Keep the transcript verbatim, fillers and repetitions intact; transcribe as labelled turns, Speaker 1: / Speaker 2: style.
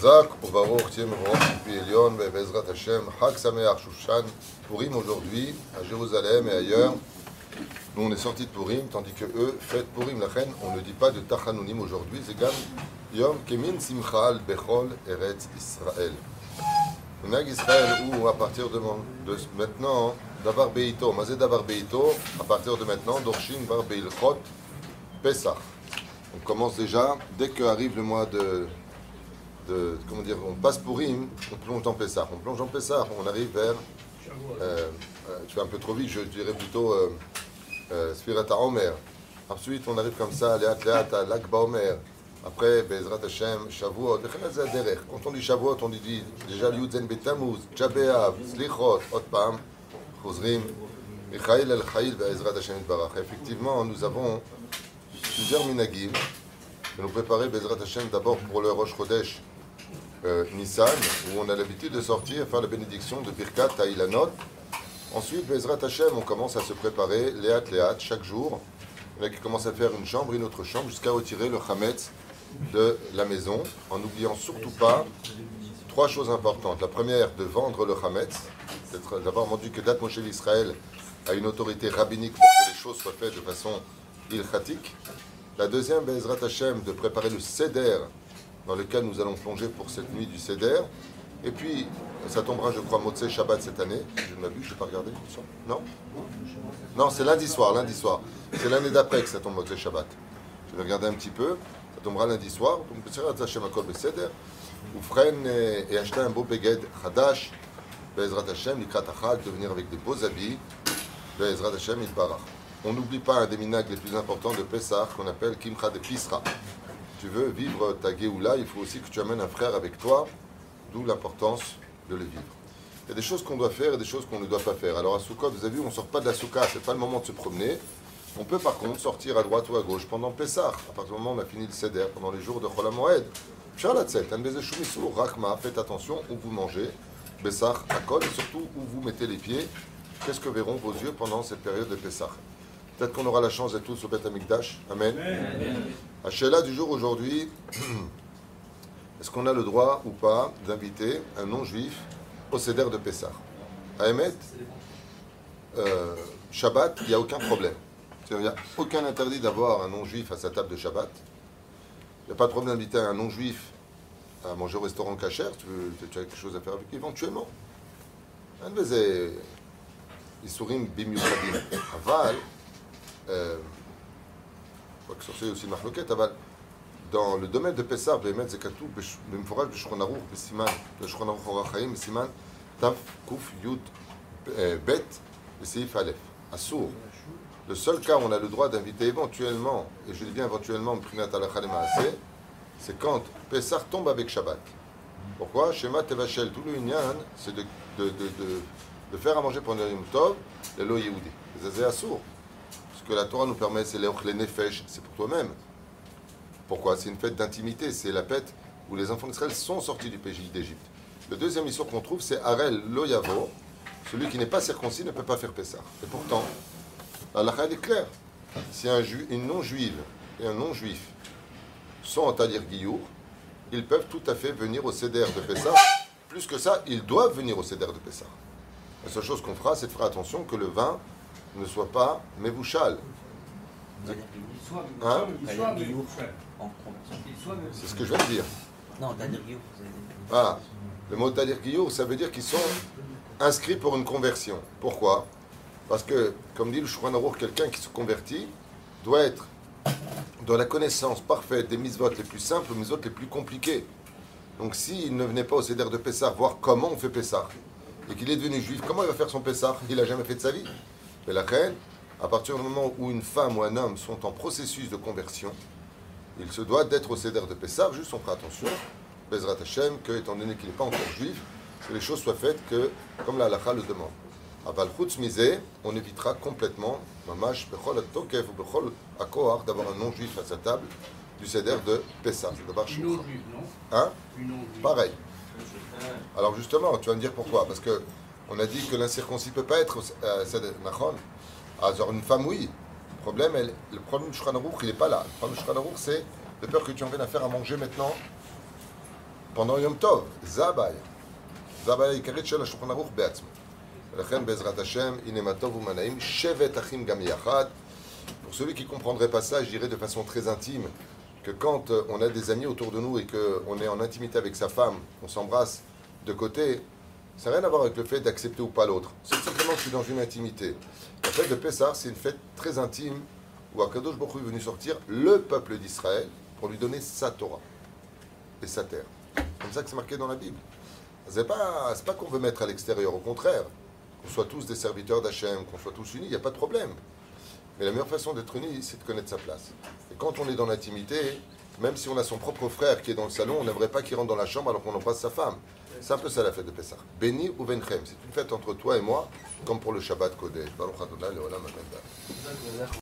Speaker 1: Chazak, Baruch, Tiem, Baruch, Pi Elion, Bezrat Hashem, Chag Sameach, Shushan, Purim aujourd'hui, à Jérusalem et ailleurs. Nous, on est sortis de Purim, tandis que eux fêtent Purim. La reine, on ne dit pas de Tachanunim aujourd'hui. C'est Gam Yom Kemin Simchal Bechol Eretz Israël. On a Israël où, à partir de, de maintenant, Davar Beito, Mazé Davar Beito, à partir de maintenant, Dorshin Bar Beilchot, Pesach. On commence déjà, dès qu'arrive le mois de, de. Comment dire, on passe Purim, on plonge dans Pesach. On plonge dans Pesach, on arrive vers. Euh, euh, tu fais un peu trop vite, je dirais plutôt. Euh, Sfirat HaOmer. Ensuite, on arrive comme ça, Léat Léat, à Lag BaOmer. Après, Bezrat Hashem, Shavuot. Quand on dit Shavuot, on dit déjà Yudzen Betamuz, Tchabeav, Slichot, Otpam, Chozrim, Michael El Chaïl, Bezrat Hashem Barach. Effectivement, nous avons plusieurs minagim que nous préparer Bezrat Hashem d'abord pour le Rosh Chodesh euh, Nissan, où on a l'habitude de sortir, faire la bénédiction de Birkat Ta'ilanot. Ensuite, Bezrat Hashem, on commence à se préparer, léat, léat, chaque jour. Il y en a qui commencent à faire une chambre, une autre chambre, jusqu'à retirer le chametz de la maison, en n'oubliant surtout pas trois choses importantes. La première, de vendre le chametz, d'avoir vendu que Dat Moshe d'Israël a une autorité rabbinique pour que les choses soient faites de façon ilchatique. La deuxième, Bezrat Hashem, de préparer le seder, dans lequel nous allons plonger pour cette nuit du seder. Et puis, ça tombera, je crois, Motzei Shabbat cette année. Je ne m'abuse, je n'ai pas regardé. Non Non, c'est lundi soir, lundi soir. C'est l'année d'après que ça tombe Motzei Shabbat. Je vais regarder un petit peu. Ça tombera lundi soir. Donc, Bezrat Hashem Akol Beseder. Oufren et acheter un beau beged Hadash. Bezrat Hashem, Likrat Achag, de venir avec des beaux habits. Bezrat Hashem, Itbarach. On n'oublie pas un des minag les plus importants de Pessah qu'on appelle Kimcha de Pisra. Tu veux vivre ta Géoula, il faut aussi que tu amènes un frère avec toi. D'où l'importance de le vivre. Il y a des choses qu'on doit faire et des choses qu'on ne doit pas faire. Alors à Soukot, vous avez vu, on ne sort pas de la Souka, ce n'est pas le moment de se promener. On peut par contre sortir à droite ou à gauche pendant Pessah, à partir du moment où on a fini le Seder, pendant les jours de Chol HaMoed. Shalatzet, Anbezeshumisur, Rachma, faites attention où vous mangez, Bessah, Akol, et surtout où vous mettez les pieds. Qu'est-ce que verront vos yeux pendant cette période de Pessah? Peut-être qu'on aura la chance d'être tous au Beth Amikdash. Amen. À Sheila du jour aujourd'hui. Est-ce qu'on a le droit ou pas d'inviter un non-juif au Seder de Pessah? À Emet, euh, Shabbat, il n'y a aucun problème. Il n'y a aucun interdit d'avoir un non-juif à sa table de Shabbat. Il n'y a pas de problème d'inviter un non-juif à manger au restaurant kasher. Tu, veux, tu as quelque chose à faire avec lui éventuellement. Isurim bimiuchadim. Aval, euh, faut que c'est aussi marloquette, aval. Dans le domaine de Pessah, Bémet Zekatou, Bemforaj, Beshulchan Aruch, Besiman, Beshulchan Aruch Orachaim, Besiman, Taf, Kouf, Yud, Bet, Seif Aleph. Assour. Le seul cas où on a le droit d'inviter éventuellement, et je dis bien éventuellement, Prinat Alakha le Maaseh, c'est quand Pessah tombe avec Shabbat. Pourquoi? Shema Tevachel, tout le Inyan, c'est de, de, de, de, de faire à manger pendant le Yom Tov, le Lo Yehudi. C'est Assour. Ce que la Torah nous permet, c'est l'Eoch le Nefesh, c'est pour toi-même. Pourquoi? C'est une fête d'intimité, c'est la fête où les enfants d'Israël sont sortis du pays d'Égypte. Le deuxième histoire qu'on trouve, c'est Harel lo Yavo, celui qui n'est pas circoncis ne peut pas faire Pessah. Et pourtant, la halakha est claire. Si un ju une non-juive et un non-juif sont en talir Giour, ils peuvent tout à fait venir au Seder de Pessah. Plus que ça, ils doivent venir au Seder de Pessah. La seule chose qu'on fera, c'est de faire attention que le vin ne soit pas mevouchal. Hein? C'est ce que je viens de dire.
Speaker 2: Non, Talir Giour.
Speaker 1: Voilà. Le mot Talir Giour, ça veut dire qu'ils sont inscrits pour une conversion. Pourquoi? Parce que, comme dit le Shulchan Aruch, quelqu'un qui se convertit doit être dans la connaissance parfaite des mitzvot les plus simples aux mitzvot les plus compliquées. Donc s'il ne venait pas au Seder de Pessah voir comment on fait Pessah, et qu'il est devenu juif, comment il va faire son Pessah? Il n'a jamais fait de sa vie. Mais la reine, à partir du moment où une femme ou un homme sont en processus de conversion, il se doit d'être au Seder de Pessah, juste on fera attention, Bezrat Hashem, que, étant donné qu'il n'est pas encore juif, que les choses soient faites que, comme la halakha le demande. Aval chutz mizeh, on évitera complètement, mamash, bechol atokef ou bechol akoar, d'avoir un non-juif à sa table du Seder de Pessah. C'est d'abord
Speaker 3: Une non-juive, non?
Speaker 1: Hein?
Speaker 3: Une non-juive.
Speaker 1: Pareil. Alors justement, tu vas me dire pourquoi? Parce que on a dit que l'incirconcis ne peut pas être euh, Seder Nachon. Alors une femme, oui. Le problème, elle, le problème du Shulchan Aruch, il n'est pas là. Le problème du Shulchan Aruch, c'est de peur que tu en viennes à faire à manger maintenant pendant Yom Tov, Zabaya. Zabaya ikaret shel HaShulchan Aruch be'atzmo. Lechen bezrat Hashem, ine ma tov u'manaim, shevet achim gam yachad. Pour celui qui ne comprendrait pas ça, je dirais de façon très intime que quand on a des amis autour de nous et qu'on est en intimité avec sa femme, on s'embrasse de côté, ça n'a rien à voir avec le fait d'accepter ou pas l'autre. C'est simplement que je suis dans une intimité. La fête de Pessah, c'est une fête très intime où Akadosh Baruch Hu est venu sortir le peuple d'Israël pour lui donner sa Torah et sa terre. Comme ça que c'est marqué dans la Bible. C'est pas, c'est pas qu'on veut mettre à l'extérieur, au contraire. Qu'on soit tous des serviteurs d'Hachem, qu'on soit tous unis, il n'y a pas de problème. Mais la meilleure façon d'être unis, c'est de connaître sa place. Et quand on est dans l'intimité, même si on a son propre frère qui est dans le salon, on n'aimerait pas qu'il rentre dans la chambre alors qu'on embrasse sa femme. C'est un peu ça la fête de Pessah. Béni ou Venchem, c'est une fête entre toi et moi, comme pour le Shabbat Kodesh. Baruch Adonai, le Olam Amen.